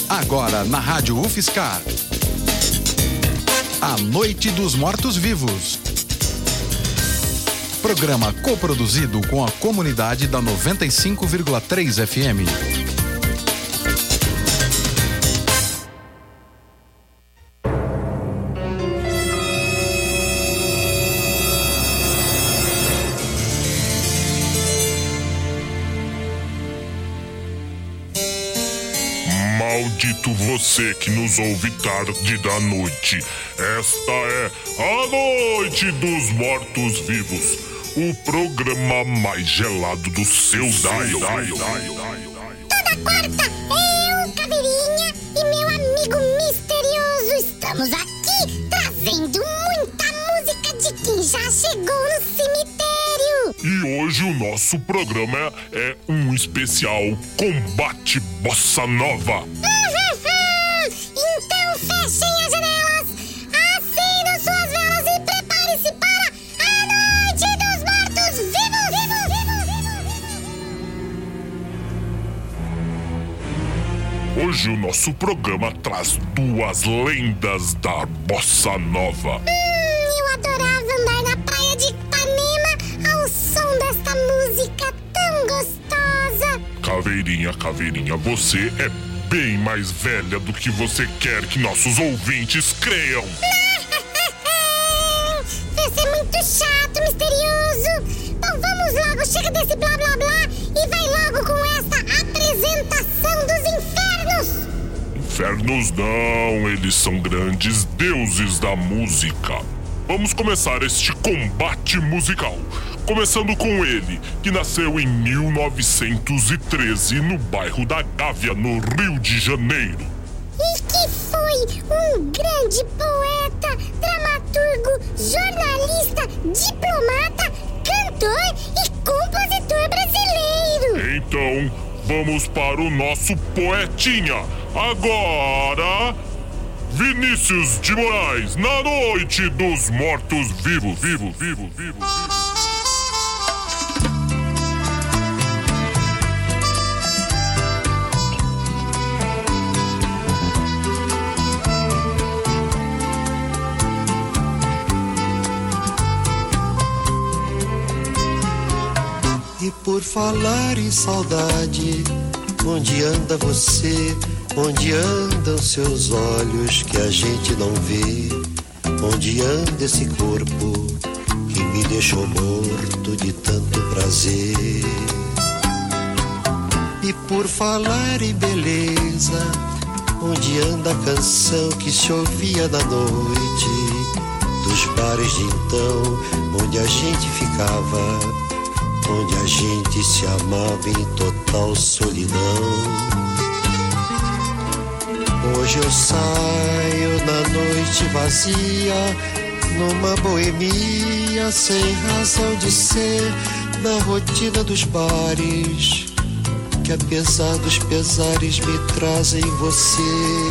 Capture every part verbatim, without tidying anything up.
Agora na Rádio UFSCar. A Noite dos Mortos-Vivos. Programa coproduzido com a comunidade da noventa e cinco vírgula três F M. Maldito você que nos ouve tarde da noite. Esta é a Noite dos Mortos-Vivos, o programa mais gelado do seu dial. Toda quarta, eu, Caveirinha e meu amigo misterioso estamos aqui trazendo muita música de quem já chegou no cemitério. E hoje o nosso programa é um especial Combate Bossa Nova. Então fechem as janelas, acendam suas velas e prepare-se para a Noite dos Mortos-Vivos. Hoje o nosso programa traz duas lendas da Bossa Nova. Hum, eu adorava andar na praia de Ipanema ao som desta música tão gostosa. Caveirinha, Caveirinha, você é bem mais velha do que você quer que nossos ouvintes creiam. Vai ser muito chato, misterioso. Bom, vamos logo, chega desse blá blá blá e vai logo com essa apresentação dos infernos. Infernos não, eles são grandes deuses da música. Vamos começar este combate musical. Começando com ele, que nasceu em mil novecentos e treze no bairro da Gávea, no Rio de Janeiro. E que foi um grande poeta, dramaturgo, jornalista, diplomata, cantor e compositor brasileiro. Então, vamos para o nosso poetinha. Agora, Vinícius de Moraes, na Noite dos Mortos-Vivos. Vivo, vivo, vivo, vivo. E por falar em saudade, onde anda você? Onde andam seus olhos que a gente não vê? Onde anda esse corpo que me deixou morto de tanto prazer? E por falar em beleza, onde anda a canção que se ouvia na noite dos bares de então, onde a gente ficava, onde a gente se amava em total solidão? Hoje eu saio na noite vazia, numa boemia sem razão de ser, na rotina dos bares, que apesar dos pesares me trazem você.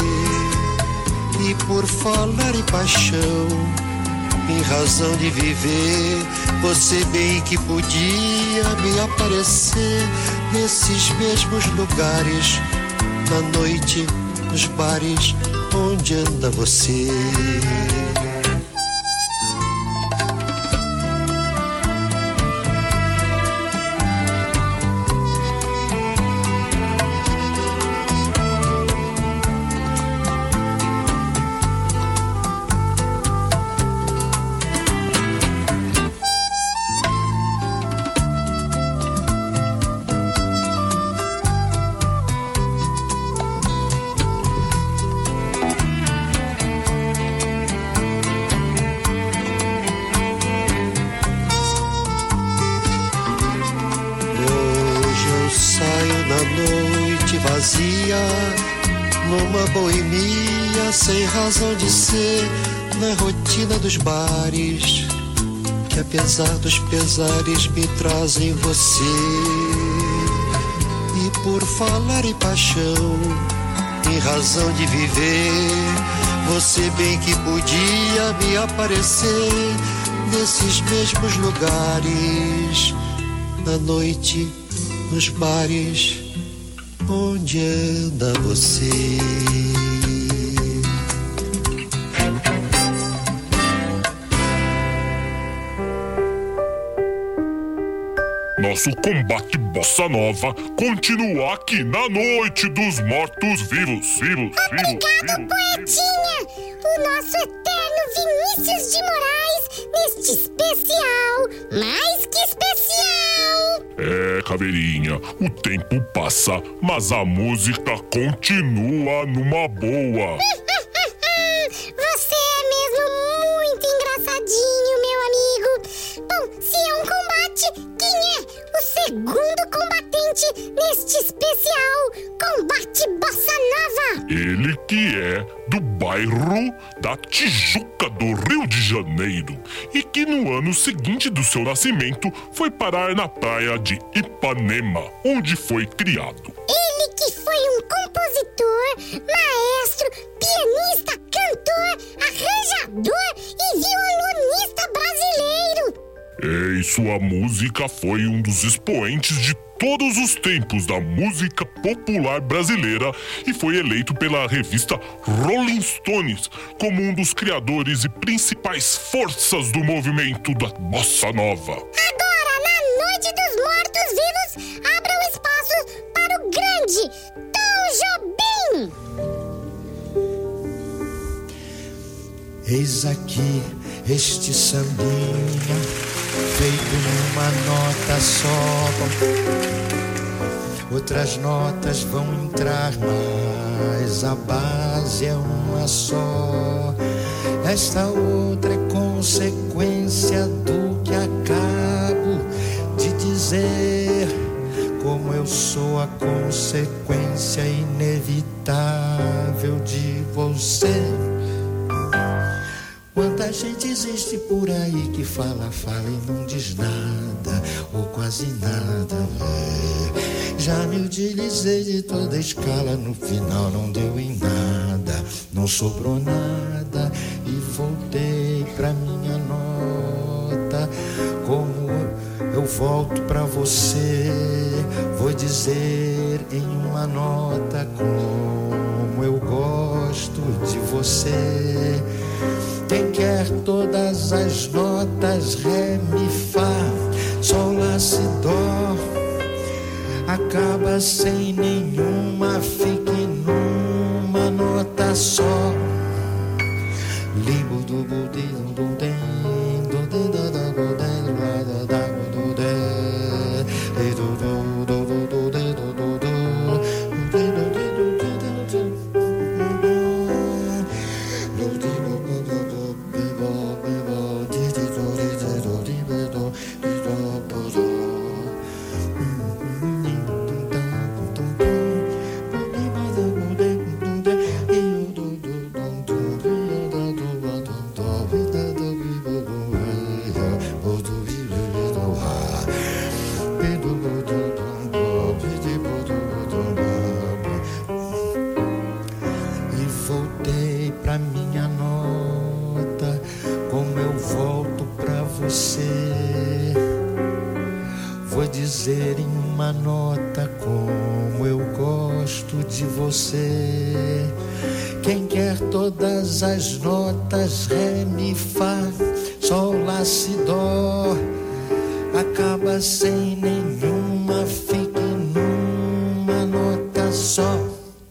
E por falar em paixão, em razão de viver, você bem que podia me aparecer nesses mesmos lugares, na noite, nos bares, onde anda você? Numa boemia sem razão de ser, na rotina dos bares, que apesar dos pesares me trazem você. E por falar em paixão, em razão de viver, você bem que podia me aparecer nesses mesmos lugares, na noite, nos bares, onde anda você? Nosso combate bossa nova continua aqui na Noite dos Mortos Vivos. Vivos, Obrigado, vivos, poetinha! O nosso eterno Vinícius de Moraes neste especial, mais que especial! É, Caveirinha, o tempo passa, mas a música continua numa boa. Você é mesmo muito engraçadinho, meu amigo. Bom, se é um combate, quem é o segundo combatente neste especial Combate Bossa Nova? Ele que é do bairro da Tijuca, do Rio de Janeiro, e que no ano seguinte do seu nascimento foi parar na praia de Ipanema, onde foi criado. Ele que foi um compositor, maestro, pianista, cantor, arranjador e violonista brasileiro. E sua música foi um dos expoentes de todos os tempos da música popular brasileira e foi eleito pela revista Rolling Stones como um dos criadores e principais forças do movimento da Bossa Nova. Agora, na Noite dos Mortos-Vivos, abra o espaço para o grande Tom Jobim. Eis aqui este sambinha, feito numa nota só. Outras notas vão entrar, mas a base é uma só. Esta outra é consequência do que acabo de dizer. Como eu sou a consequência inevitável de você. Quanta gente existe por aí que fala, fala e não diz nada, ou quase nada. É. Já me utilizei de toda a escala, no final não deu em nada, não sobrou nada e voltei pra minha nota. Como eu volto pra você, vou dizer em uma nota como eu gosto de você. Quem quer todas as notas, ré, mi, fá, sol, lá, si, dó, acaba sem nenhuma, fique numa nota só. Libo do budismo do den, do den da da do den da da do den, do do do do do do do do. Dizer em uma nota como eu gosto de você. Quem quer todas as notas, ré, mi, fá, sol, lá, si, dó, acaba sem nenhuma, fica numa nota só.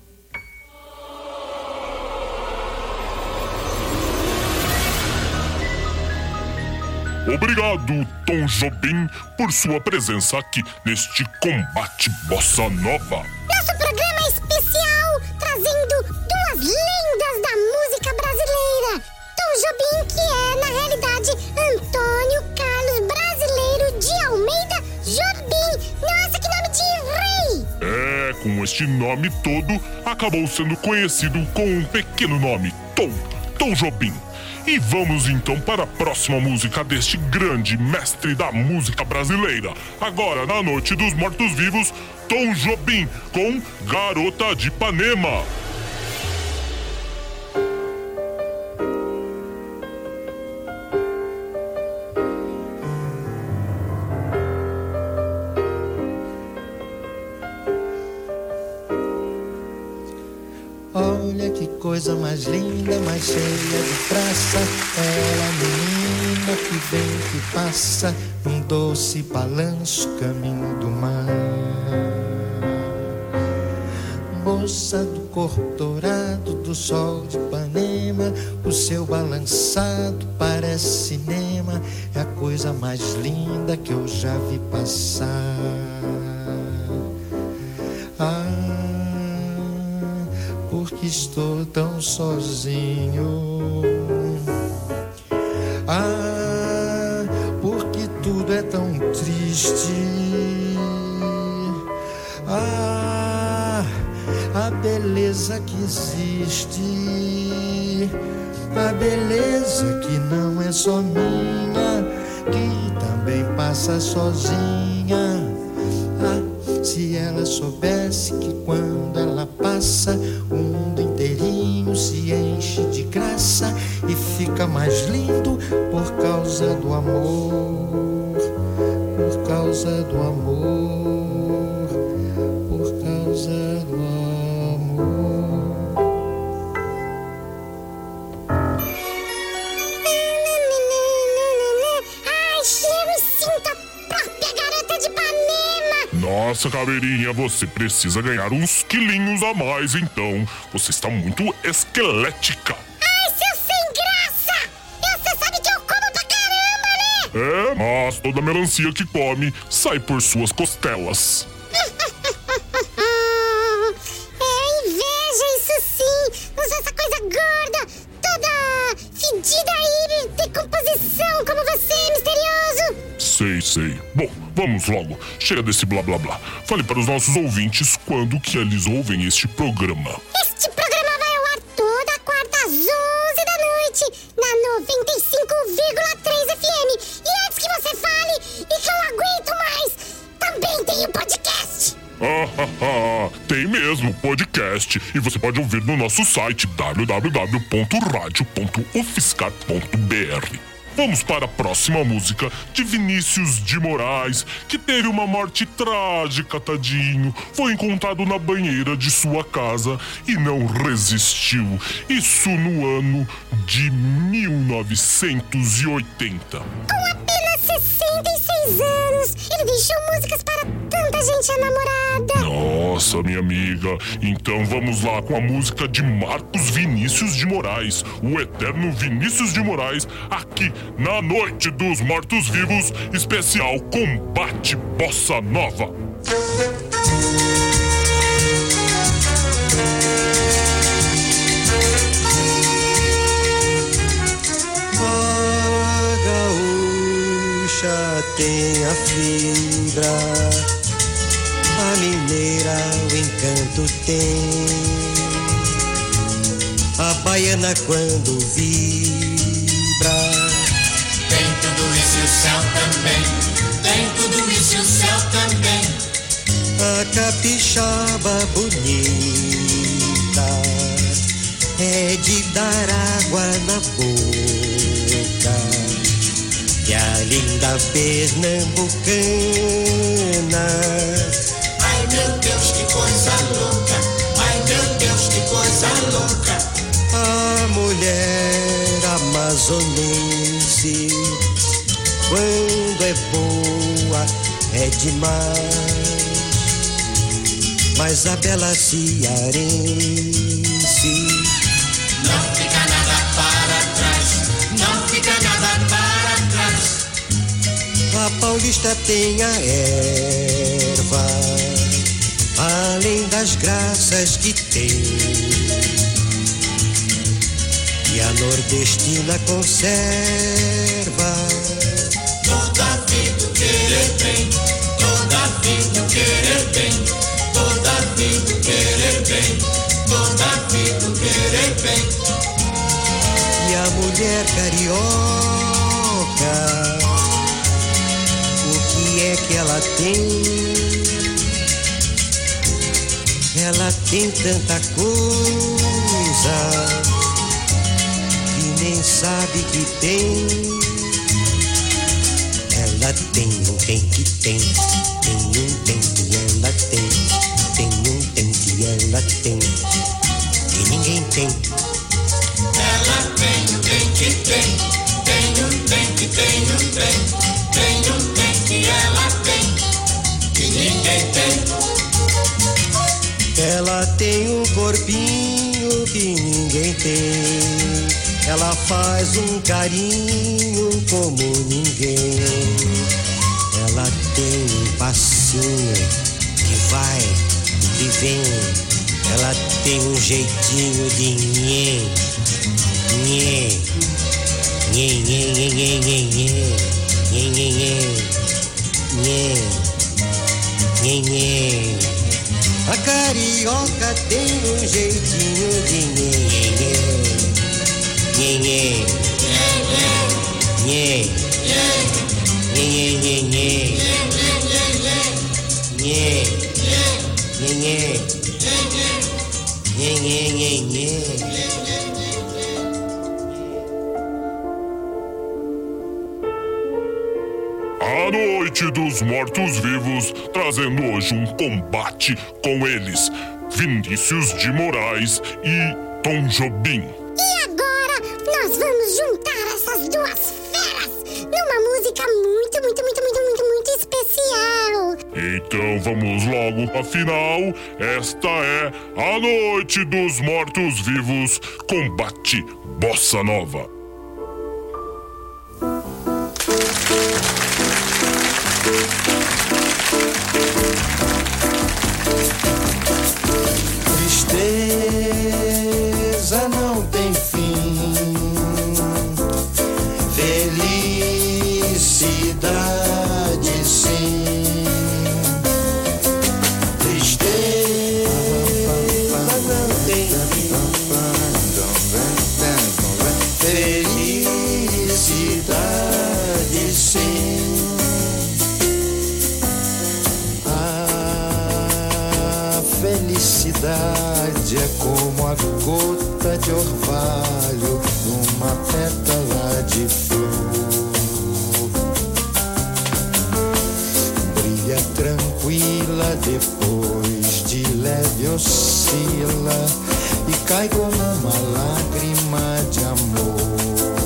Obrigado, Tom Jobim, por sua presença aqui neste Combate Bossa Nova. Nosso programa especial trazendo duas lendas da música brasileira. Tom Jobim, que é, na realidade, Antônio Carlos Brasileiro de Almeida Jobim. Nossa, que nome de rei! É, com este nome todo, acabou sendo conhecido com um pequeno nome, Tom, Tom Jobim. E vamos então para a próxima música deste grande mestre da música brasileira. Agora, na Noite dos Mortos-Vivos, Tom Jobim com Garota de Ipanema. Olha que coisa mais linda, mais cheia de graça. Ela, menina que vem, que passa num doce balanço, caminho do mar. Moça do corpo dourado do sol de Ipanema, o seu balançado parece cinema. É a coisa mais linda que eu já vi passar. Ah, porque estou tão sozinho. Ah, porque tudo é tão triste. Ah, a beleza que existe, a beleza que não é só minha, que também passa sozinha. Ah, se ela soubesse que quando ela passa, o mundo inteirinho se enche de graça e fica mais lindo por causa do amor, por causa do amor, por causa do amor. Nossa, Caveirinha, você precisa ganhar uns quilinhos a mais, então. Você está muito esquelética. Ai, seu sem graça! Você sabe que eu como pra caramba, né? É, mas toda melancia que come sai por suas costelas. É inveja, isso sim! Usa essa coisa gorda, toda fedida aí, decomposição, como você, misterioso! Sei, sei. Bom, vamos logo. Chega desse blá blá blá. Fale para os nossos ouvintes quando que eles ouvem este programa. Este programa vai ao ar toda quarta às onze da noite, na noventa e cinco vírgula três F M. E antes que você fale e que eu não aguento mais, também tem o podcast. Ah, ah, ah, tem mesmo podcast. E você pode ouvir no nosso site w w w ponto radio ponto ufscar ponto b r. Vamos para a próxima música de Vinícius de Moraes, que teve uma morte trágica, tadinho. Foi encontrado na banheira de sua casa e não resistiu. Isso no ano de mil novecentos e oitenta. Com apenas sessenta e seis anos, ele deixou músicas para tanta gente enamorada. Nossa, minha amiga, então vamos lá com a música de Marcos Vinícius de Moraes, o eterno Vinícius de Moraes, aqui na Noite dos Mortos-Vivos, especial Combate Bossa Nova. A gaúcha tem a fibra, a mineira o encanto tem, a baiana quando vibra. Tem tudo isso e o céu também. Tem tudo isso e o céu também. A capixaba bonita é de dar água na boca. E a linda pernambucana, Ai meu Deus, que coisa louca. Ai meu Deus, que coisa louca. a mulher amazonense, quando é boa é demais. Mas a bela cearense Não fica nada para trás. Não fica nada para trás. a paulista tem a erva, além das graças que tem. E a nordestina conserva Toda vida o querer bem. Toda vida o querer bem. Toda vida o querer bem. Toda vida o querer bem. e a mulher carioca, o que é que ela tem? Ela tem tanta coisa que nem sabe que tem. Ela tem um tem que tem, tem um tem que ela tem, tem um tem que ela tem, que tem. Ela tem um trem que tem, tem um trem que tem um trem, tem um trem que ela tem, que ninguém tem. Ela tem um corpinho que ninguém tem. Ela faz um carinho como ninguém. Ela tem um passinho que vai e vem. Ela tem um jeitinho de nhê, nhê, nhê, nhê, nhê, nhê, nhê, nhê, nhê, nhê, nhê, nhê. A carioca tem um jeitinho de nhê, nhê, nhê, nhê, nhê, nhê, nhê, nhê, nhê, nhê, nhê, nhê, nhê, nhê. A Noite dos Mortos-Vivos, trazendo hoje um combate com eles, Vinícius de Moraes e Tom Jobim. E agora nós vamos juntar essas duas feras numa música muito, muito, muito, muito, muito, muito especial. Então vamos logo, afinal, esta é A Noite dos Mortos-Vivos, combate Bossa Nova. Tristeza não tem fim, felicidade sim. Tristeza não tem fim, felicidade sim. A felicidade é como a gota de orvalho numa pétala de flor. Brilha tranquila, depois de leve oscila e cai como uma lágrima de amor.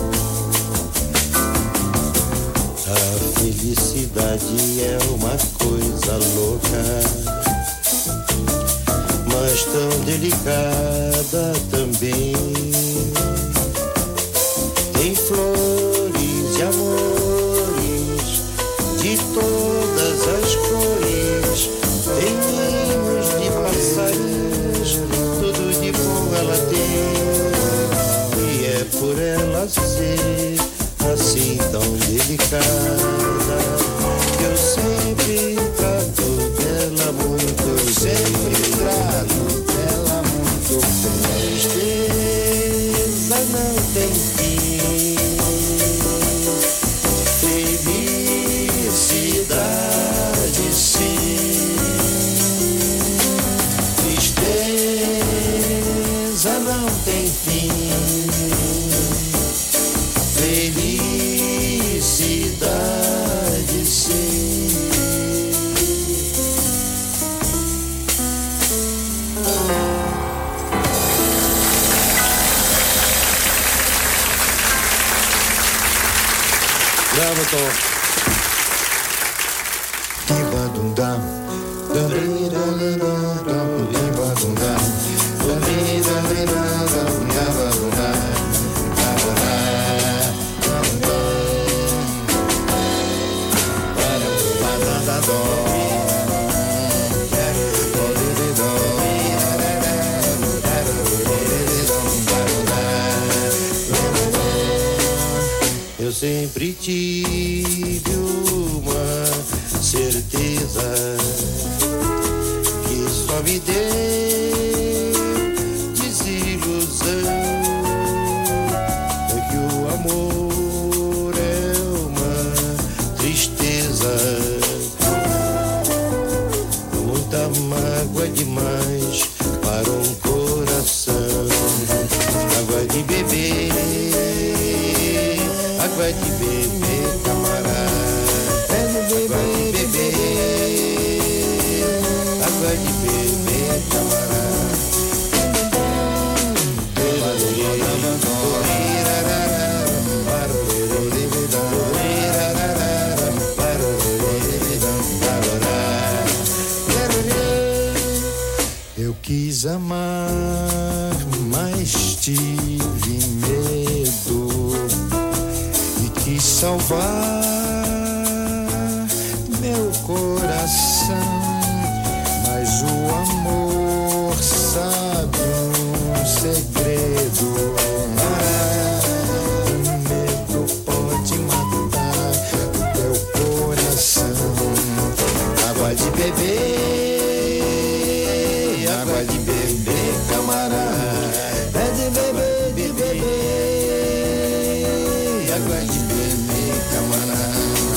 A felicidade é uma coisa louca, mas tão delicada também. Tem flores e amores de todas as cores, tem ninhos de passarinhos, tudo de bom ela tem. E é por ela ser assim tão delicada que eu sempre trato dela muito, sempre trato dela muito bem. Tristeza não tem fim, felicidade sim. Tristeza não tem fim, felicidade sim. Bravo, Tom. Ibadunda, damira, ibadunda, damira, ibadunda. Eu sempre tive uma certeza que só me deu desilusão, é que o amor é uma tristeza, muita mágoa demais para um coração. Água de beber, água de beber, camarada. Água de beber, quis amar, mas tive medo e quis salvar meu coração, mas o amor sabe um segredo. Ah, o medo pode matar o teu coração. Água de beber, água de beber, camarada. É de beber, de beber, água de beber, camarada.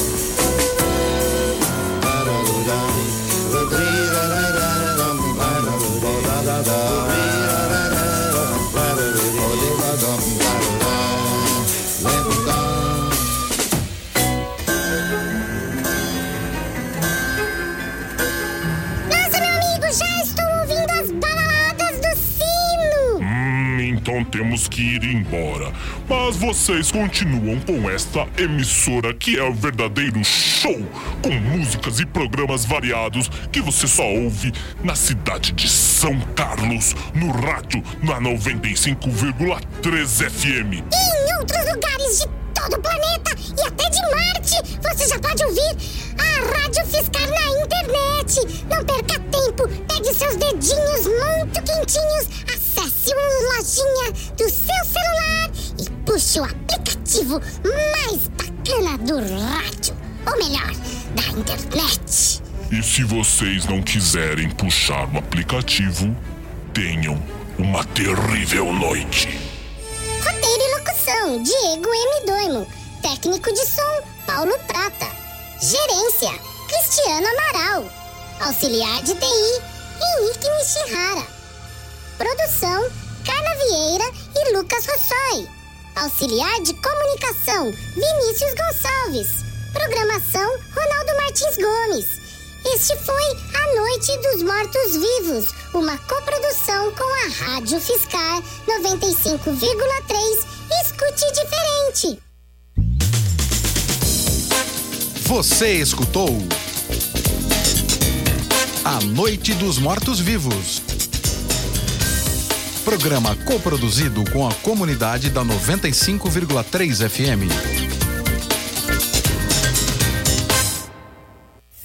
Então temos que ir embora. Mas vocês continuam com esta emissora que é o verdadeiro show, com músicas e programas variados que você só ouve na cidade de São Carlos, no rádio na noventa e cinco vírgula três F M. E em outros lugares de todo o planeta e até de Marte, você já pode ouvir a Rádio Fiscar na internet. Não perca tempo, pegue seus dedinhos muito quentinhos, acesse uma lojinha do seu celular e puxe o aplicativo mais bacana do rádio, ou melhor, da internet. E se vocês não quiserem puxar o aplicativo, tenham uma terrível noite. Roteiro e locução, Diego M. Doimo. Técnico de som, Paulo Prata. Gerência, Cristiano Amaral. Auxiliar de T I, Henrique Nishihara. Produção, Carla Vieira e Lucas Rossoi. Auxiliar de comunicação, Vinícius Gonçalves. Programação, Ronaldo Martins Gomes. Este foi A Noite dos Mortos-Vivos, uma coprodução com a Rádio Fiscar noventa e cinco vírgula três. Escute diferente. Você escutou A Noite dos Mortos-Vivos. Programa coproduzido com a comunidade da noventa e cinco vírgula três F M.